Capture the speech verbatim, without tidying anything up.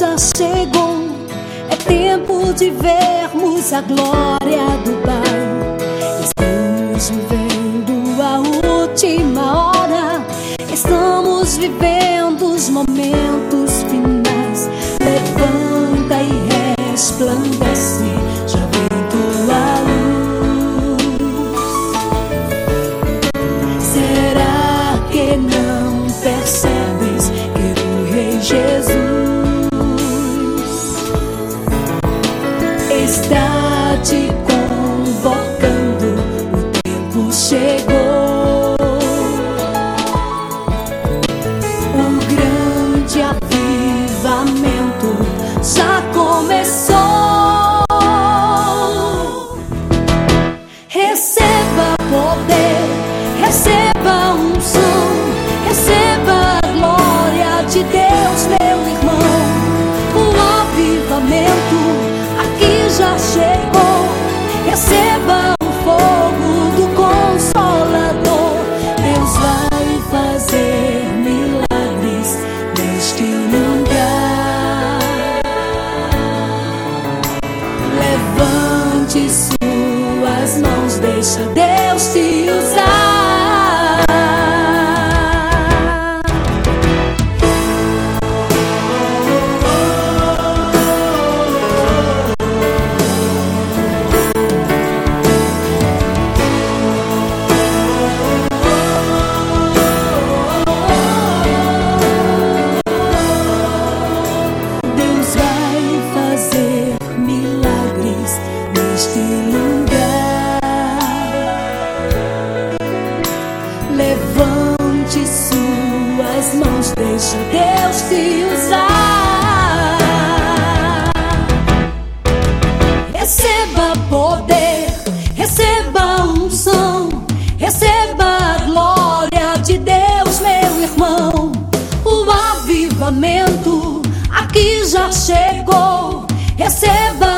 já chegou. É tempo de vermos a glória do Pai. Estamos vivendo a última hora. Estamos vivendo os momentos finais. Levanta e resplandece, já vem tua luz. Será que não percebes que o Rei Jesus está te convocando? O tempo chegou, o grande avivamento já começou. Receba poder, receba unção, receba a glória de Deus, meu irmão. O avivamento aqui já chegou. Receba o fogo do Consolador. Deus vai fazer milagres neste lugar. Levante suas mãos, deixa Deus te usar. Deus vai fazer milagres neste lugar. Levante suas mãos, deixa Deus te usar. Receba poder, receba unção, receba a glória de Deus, meu irmão. O avivamento aqui já chegou. Receba